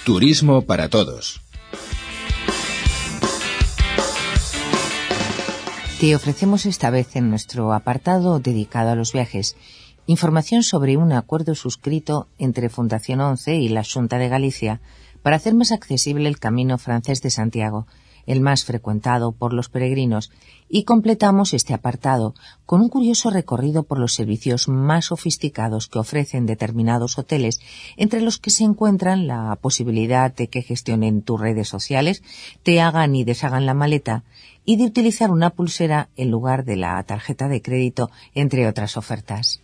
Turismo para todos. Te ofrecemos esta vez en nuestro apartado dedicado a los viajes información sobre un acuerdo suscrito entre Fundación ONCE y la Xunta de Galicia para hacer más accesible el Camino Francés de Santiago, el más frecuentado por los peregrinos, y completamos este apartado con un curioso recorrido por los servicios más sofisticados que ofrecen determinados hoteles, entre los que se encuentran la posibilidad de que gestionen tus redes sociales, te hagan y deshagan la maleta y de utilizar una pulsera en lugar de la tarjeta de crédito, entre otras ofertas.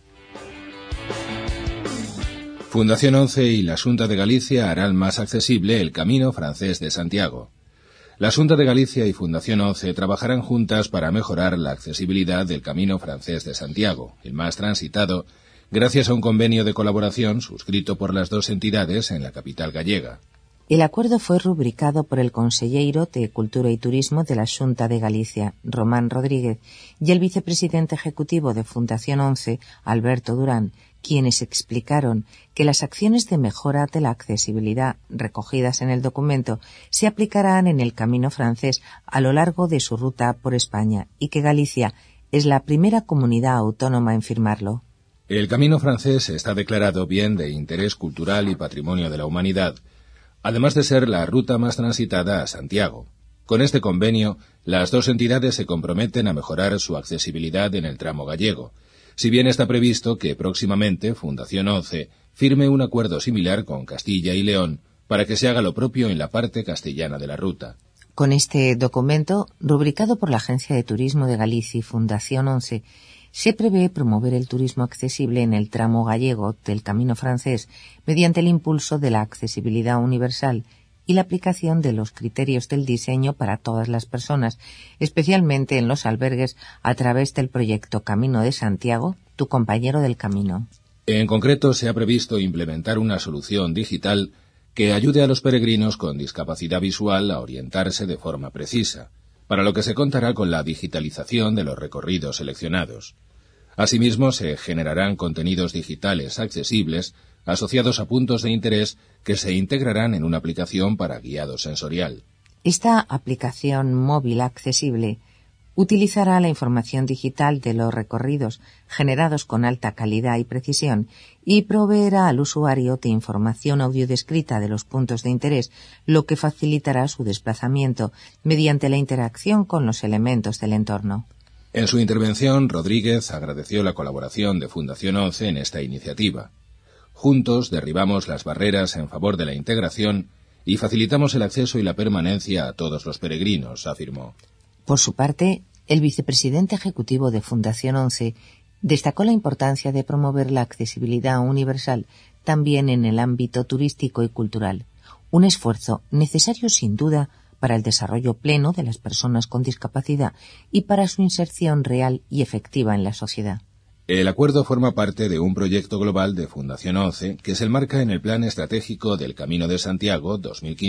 Fundación ONCE y la Xunta de Galicia harán más accesible el Camino Francés de Santiago. La Xunta de Galicia y Fundación ONCE trabajarán juntas para mejorar la accesibilidad del Camino Francés de Santiago, el más transitado, gracias a un convenio de colaboración suscrito por las dos entidades en la capital gallega. El acuerdo fue rubricado por el conselleiro de Cultura y Turismo de la Xunta de Galicia, Román Rodríguez, y el vicepresidente ejecutivo de Fundación ONCE, Alberto Durán, quienes explicaron que las acciones de mejora de la accesibilidad recogidas en el documento se aplicarán en el Camino Francés a lo largo de su ruta por España y que Galicia es la primera comunidad autónoma en firmarlo. El Camino Francés está declarado bien de interés cultural y patrimonio de la humanidad, además de ser la ruta más transitada a Santiago. Con este convenio, las dos entidades se comprometen a mejorar su accesibilidad en el tramo gallego, si bien está previsto que próximamente Fundación ONCE firme un acuerdo similar con Castilla y León para que se haga lo propio en la parte castellana de la ruta. Con este documento, rubricado por la Agencia de Turismo de Galicia y Fundación ONCE, se prevé promover el turismo accesible en el tramo gallego del Camino Francés mediante el impulso de la accesibilidad universal y la aplicación de los criterios del diseño para todas las personas, especialmente en los albergues, a través del proyecto Camino de Santiago, tu compañero del camino. En concreto, se ha previsto implementar una solución digital que ayude a los peregrinos con discapacidad visual a orientarse de forma precisa, para lo que se contará con la digitalización de los recorridos seleccionados. Asimismo, se generarán contenidos digitales accesibles asociados a puntos de interés que se integrarán en una aplicación para guiado sensorial. Esta aplicación móvil accesible utilizará la información digital de los recorridos generados con alta calidad y precisión y proveerá al usuario de información audiodescrita de los puntos de interés, lo que facilitará su desplazamiento mediante la interacción con los elementos del entorno. En su intervención, Rodríguez agradeció la colaboración de Fundación ONCE en esta iniciativa. Juntos derribamos las barreras en favor de la integración y facilitamos el acceso y la permanencia a todos los peregrinos, afirmó. Por su parte, el vicepresidente ejecutivo de Fundación ONCE destacó la importancia de promover la accesibilidad universal también en el ámbito turístico y cultural, un esfuerzo necesario sin duda para el desarrollo pleno de las personas con discapacidad y para su inserción real y efectiva en la sociedad. El acuerdo forma parte de un proyecto global de Fundación ONCE que se enmarca en el Plan Estratégico del Camino de Santiago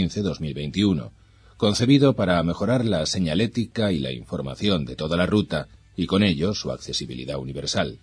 2015-2021, concebido para mejorar la señalética y la información de toda la ruta y con ello su accesibilidad universal.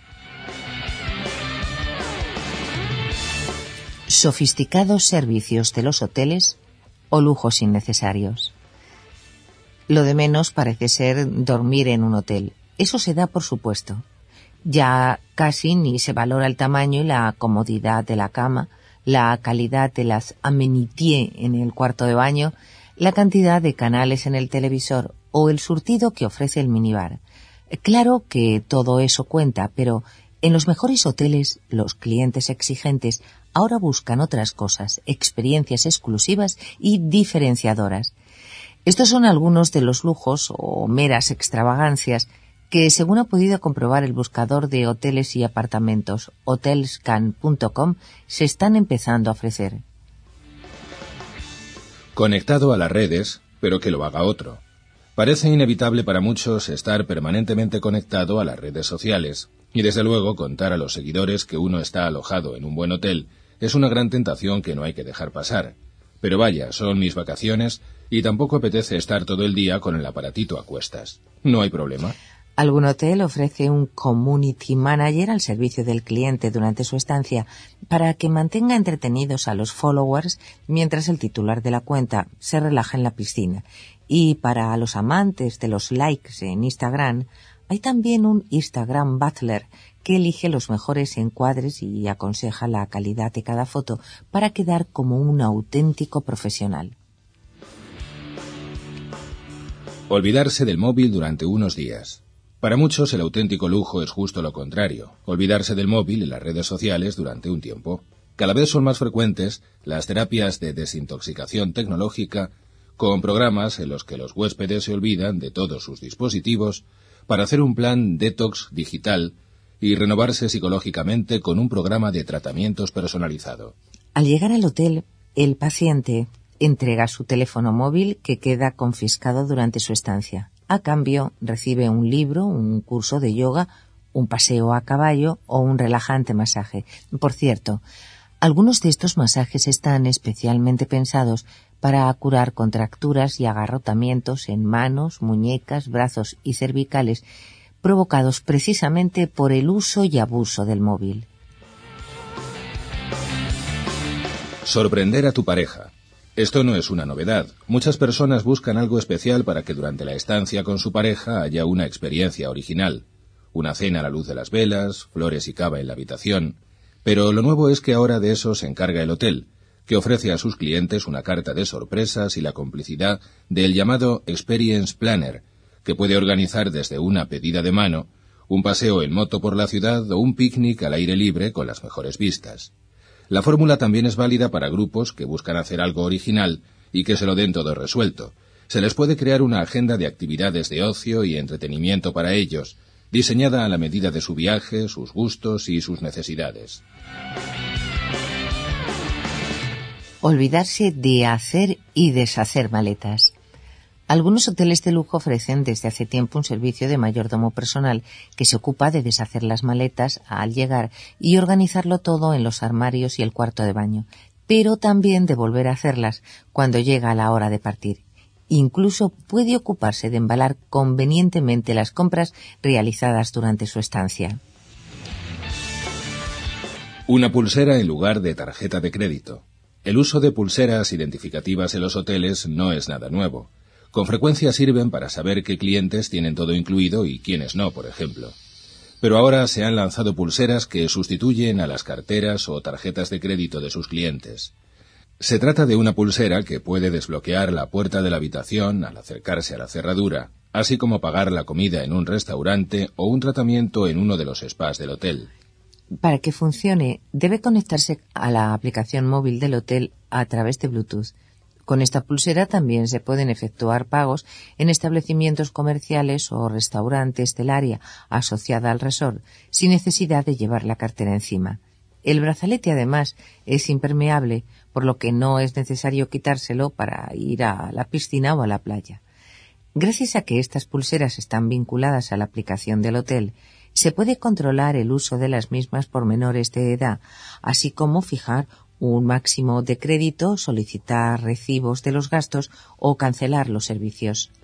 Sofisticados servicios de los hoteles o lujos innecesarios. Lo de menos parece ser dormir en un hotel. Eso se da por supuesto. Ya casi ni se valora el tamaño y la comodidad de la cama, la calidad de las amenities en el cuarto de baño, la cantidad de canales en el televisor o el surtido que ofrece el minibar. Claro que todo eso cuenta, pero en los mejores hoteles los clientes exigentes ahora buscan otras cosas, experiencias exclusivas y diferenciadoras. Estos son algunos de los lujos o meras extravagancias que, según ha podido comprobar el buscador de hoteles y apartamentos hotelscan.com, se están empezando a ofrecer. Conectado a las redes, pero que lo haga otro. Parece inevitable para muchos estar permanentemente conectado a las redes sociales, y desde luego contar a los seguidores que uno está alojado en un buen hotel es una gran tentación que no hay que dejar pasar. Pero vaya, son mis vacaciones y tampoco apetece estar todo el día con el aparatito a cuestas. No hay problema. Algún hotel ofrece un community manager al servicio del cliente durante su estancia para que mantenga entretenidos a los followers mientras el titular de la cuenta se relaja en la piscina. Y para los amantes de los likes en Instagram, hay también un Instagram Butler que elige los mejores encuadres y aconseja la calidad de cada foto para quedar como un auténtico profesional. Olvidarse del móvil durante unos días. Para muchos el auténtico lujo es justo lo contrario, olvidarse del móvil y las redes sociales durante un tiempo. Cada vez son más frecuentes las terapias de desintoxicación tecnológica con programas en los que los huéspedes se olvidan de todos sus dispositivos para hacer un plan detox digital y renovarse psicológicamente con un programa de tratamientos personalizado. Al llegar al hotel, el paciente entrega su teléfono móvil que queda confiscado durante su estancia. A cambio, recibe un libro, un curso de yoga, un paseo a caballo o un relajante masaje. Por cierto, algunos de estos masajes están especialmente pensados para curar contracturas y agarrotamientos en manos, muñecas, brazos y cervicales provocados precisamente por el uso y abuso del móvil. Sorprender a tu pareja. Esto no es una novedad. Muchas personas buscan algo especial para que durante la estancia con su pareja haya una experiencia original. Una cena a la luz de las velas, flores y cava en la habitación. Pero lo nuevo es que ahora de eso se encarga el hotel, que ofrece a sus clientes una carta de sorpresas y la complicidad del llamado Experience Planner, que puede organizar desde una pedida de mano, un paseo en moto por la ciudad o un picnic al aire libre con las mejores vistas. La fórmula también es válida para grupos que buscan hacer algo original y que se lo den todo resuelto. Se les puede crear una agenda de actividades de ocio y entretenimiento para ellos, diseñada a la medida de su viaje, sus gustos y sus necesidades. Olvidarse de hacer y deshacer maletas. Algunos hoteles de lujo ofrecen desde hace tiempo un servicio de mayordomo personal que se ocupa de deshacer las maletas al llegar y organizarlo todo en los armarios y el cuarto de baño, pero también de volver a hacerlas cuando llega la hora de partir. Incluso puede ocuparse de embalar convenientemente las compras realizadas durante su estancia. Una pulsera en lugar de tarjeta de crédito. El uso de pulseras identificativas en los hoteles no es nada nuevo. Con frecuencia sirven para saber qué clientes tienen todo incluido y quiénes no, por ejemplo. Pero ahora se han lanzado pulseras que sustituyen a las carteras o tarjetas de crédito de sus clientes. Se trata de una pulsera que puede desbloquear la puerta de la habitación al acercarse a la cerradura, así como pagar la comida en un restaurante o un tratamiento en uno de los spas del hotel. Para que funcione, debe conectarse a la aplicación móvil del hotel a través de Bluetooth. Con esta pulsera también se pueden efectuar pagos en establecimientos comerciales o restaurantes del área asociada al resort, sin necesidad de llevar la cartera encima. El brazalete, además, es impermeable, por lo que no es necesario quitárselo para ir a la piscina o a la playa. Gracias a que estas pulseras están vinculadas a la aplicación del hotel, se puede controlar el uso de las mismas por menores de edad, así como fijar un máximo de crédito, solicitar recibos de los gastos o cancelar los servicios.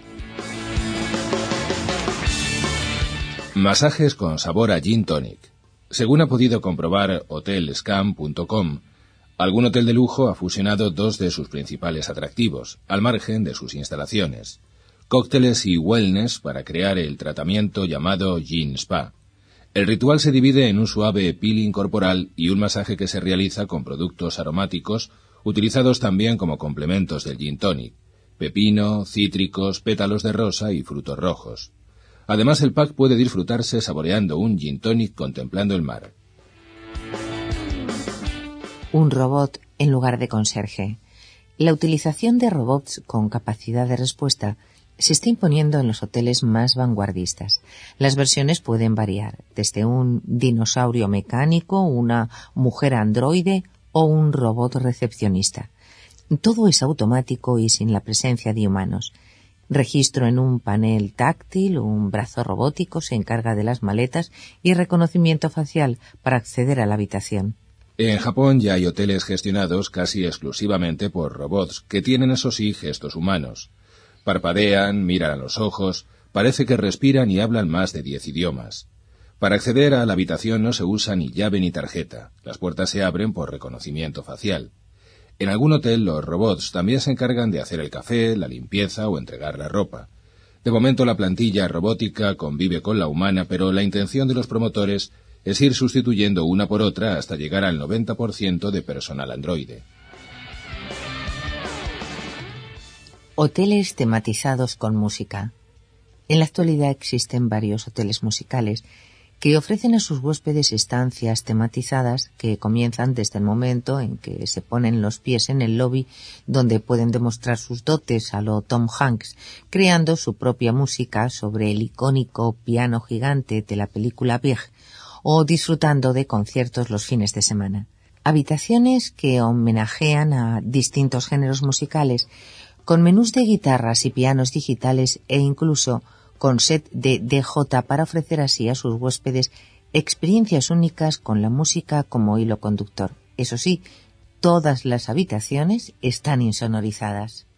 Masajes con sabor a gin tonic. Según ha podido comprobar hotelscam.com, algún hotel de lujo ha fusionado dos de sus principales atractivos, al margen de sus instalaciones: cócteles y wellness para crear el tratamiento llamado Gin Spa. El ritual se divide en un suave peeling corporal y un masaje que se realiza con productos aromáticos utilizados también como complementos del gin tonic: pepino, cítricos, pétalos de rosa y frutos rojos. Además, el pack puede disfrutarse saboreando un gin tonic contemplando el mar. Un robot en lugar de conserje. La utilización de robots con capacidad de respuesta se está imponiendo en los hoteles más vanguardistas. Las versiones pueden variar, desde un dinosaurio mecánico, una mujer androide o un robot recepcionista. Todo es automático y sin la presencia de humanos. Registro en un panel táctil, un brazo robótico se encarga de las maletas y reconocimiento facial para acceder a la habitación. En Japón ya hay hoteles gestionados casi exclusivamente por robots, que tienen eso sí gestos humanos. Parpadean, miran a los ojos, Parece que respiran y hablan más de 10 idiomas. Para acceder a la habitación no se usa ni llave ni tarjeta. Las puertas se abren por reconocimiento facial. En algún hotel los robots también se encargan de hacer el café, la limpieza o entregar la ropa. De momento la plantilla robótica convive con la humana, pero la intención de los promotores es ir sustituyendo una por otra hasta llegar al 90% de personal androide. Hoteles tematizados con música. En la actualidad existen varios hoteles musicales que ofrecen a sus huéspedes estancias tematizadas que comienzan desde el momento en que se ponen los pies en el lobby, donde pueden demostrar sus dotes a lo Tom Hanks, creando su propia música sobre el icónico piano gigante de la película Big, o disfrutando de conciertos los fines de semana. Habitaciones que homenajean a distintos géneros musicales, con menús de guitarras y pianos digitales e incluso con set de DJ para ofrecer así a sus huéspedes experiencias únicas con la música como hilo conductor. Eso sí, todas las habitaciones están insonorizadas.